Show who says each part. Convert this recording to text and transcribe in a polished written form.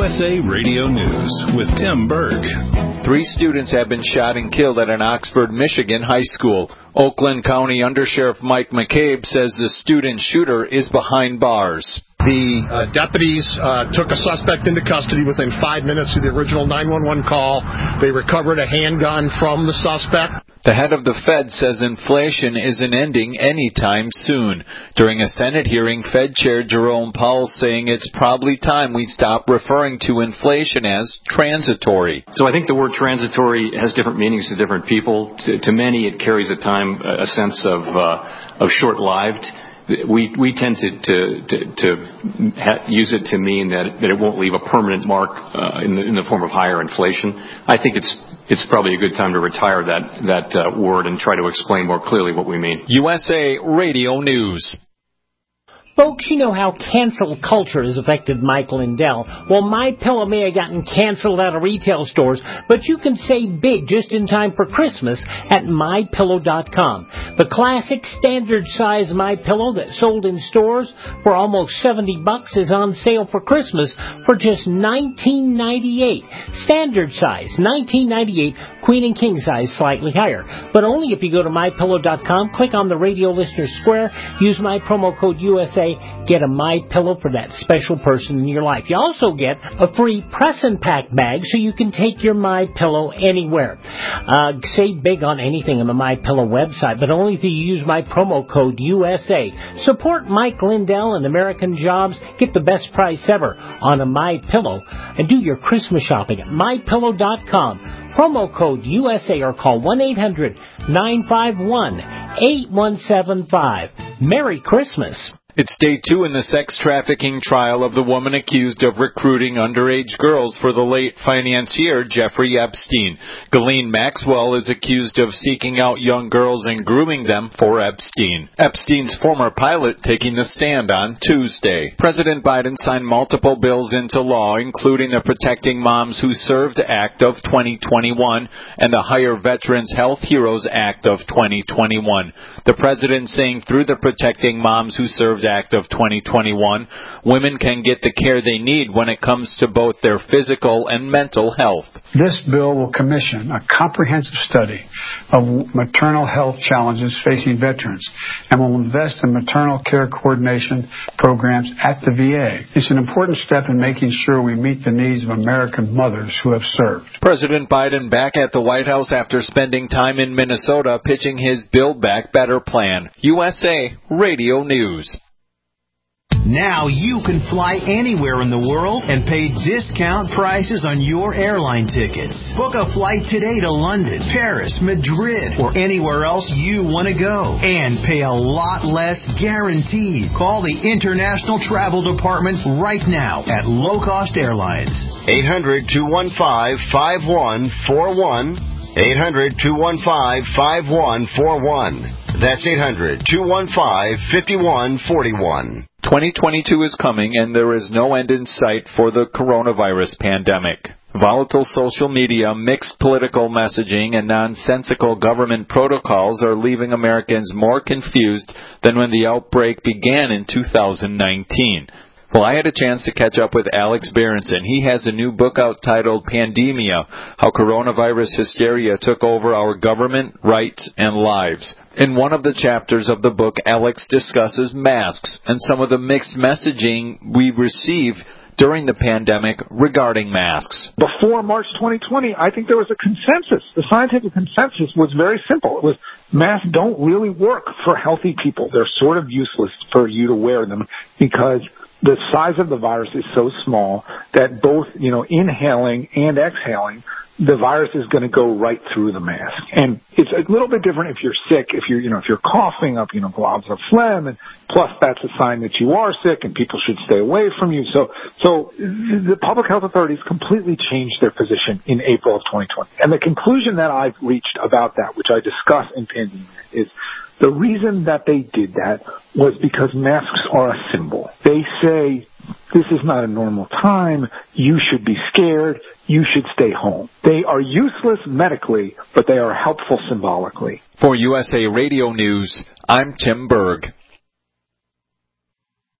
Speaker 1: USA Radio News with Tim Berg.
Speaker 2: 3 students have been shot and killed at an Oxford, Michigan high school. Oakland County Undersheriff Mike McCabe says the student shooter is behind bars.
Speaker 3: The deputies took a suspect into custody within 5 minutes of the original 911 call. They recovered a handgun from the suspect.
Speaker 2: The head of the Fed says inflation isn't ending anytime soon. During a Senate hearing, Fed Chair Jerome Powell saying it's probably time we stop referring to inflation as transitory.
Speaker 4: So I think the word transitory has different meanings to different people. To many, it carries a sense of short-lived. We tend to use it to mean that it won't leave a permanent mark in the form of higher inflation. I think it's probably a good time to retire that word and try to explain more clearly what we mean.
Speaker 2: USA Radio News.
Speaker 5: Folks, you know how cancel culture has affected Mike Lindell. Well, MyPillow may have gotten canceled out of retail stores, but you can save big just in time for Christmas at MyPillow.com. The classic standard size MyPillow that sold in stores for almost $70 is on sale for Christmas for just $19.98. Standard size, $19.98. Queen and king size, slightly higher. But only if you go to MyPillow.com, click on the radio listener square, use my promo code USA, get a MyPillow for that special person in your life. You also get a free press and pack bag so you can take your MyPillow anywhere. Save big on anything on the MyPillow website, but only if you use my promo code USA. Support Mike Lindell and American Jobs. Get the best price ever on a MyPillow and do your Christmas shopping at MyPillow.com. Promo code USA or call 1-800-951-8175. Merry Christmas.
Speaker 2: It's day 2 in the sex trafficking trial of the woman accused of recruiting underage girls for the late financier Jeffrey Epstein. Ghislaine Maxwell is accused of seeking out young girls and grooming them for Epstein. Epstein's former pilot taking the stand on Tuesday. President Biden signed multiple bills into law, including the Protecting Moms Who Served Act of 2021 and the Hire Veterans Health Heroes Act of 2021. The president saying through the Protecting Moms Who Served Act of 2021, women can get the care they need when it comes to both their physical and mental health.
Speaker 6: This bill will commission a comprehensive study of maternal health challenges facing veterans and will invest in maternal care coordination programs at the VA. It's an important step in making sure we meet the needs of American mothers who have served.
Speaker 2: President Biden back at the White House after spending time in Minnesota pitching his Build Back Better plan. USA Radio News.
Speaker 7: Now you can fly anywhere in the world and pay discount prices on your airline tickets. Book a flight today to London, Paris, Madrid, or anywhere else you want to go. And pay a lot less guaranteed. Call the International Travel Department right now at Low Cost Airlines.
Speaker 8: 800-215-5141. 800-215-5141. That's 800-215-5141.
Speaker 2: 2022 is coming, and there is no end in sight for the coronavirus pandemic. Volatile social media, mixed political messaging, and nonsensical government protocols are leaving Americans more confused than when the outbreak began in 2019. Well, I had a chance to catch up with Alex Berenson. He has a new book out titled Pandemia, How Coronavirus Hysteria Took Over Our Government, Rights, and Lives. In one of the chapters of the book, Alex discusses masks and some of the mixed messaging we receive during the pandemic regarding masks.
Speaker 9: Before March 2020, I think there was a consensus. The scientific consensus was very simple. It was masks don't really work for healthy people. They're sort of useless for you to wear them because the size of the virus is so small that both, inhaling and exhaling, the virus is going to go right through the mask. And it's a little bit different if you're sick, if you're coughing up, globs of phlegm, and plus that's a sign that you are sick and people should stay away from you. So the public health authorities completely changed their position in April of 2020. And the conclusion that I've reached about that, which I discuss in Pandemia, is the reason that they did that was because masks are a symbol. They say, this is not a normal time. You should be scared. You should stay home. They are useless medically, but they are helpful symbolically.
Speaker 2: For USA Radio News, I'm Tim Berg.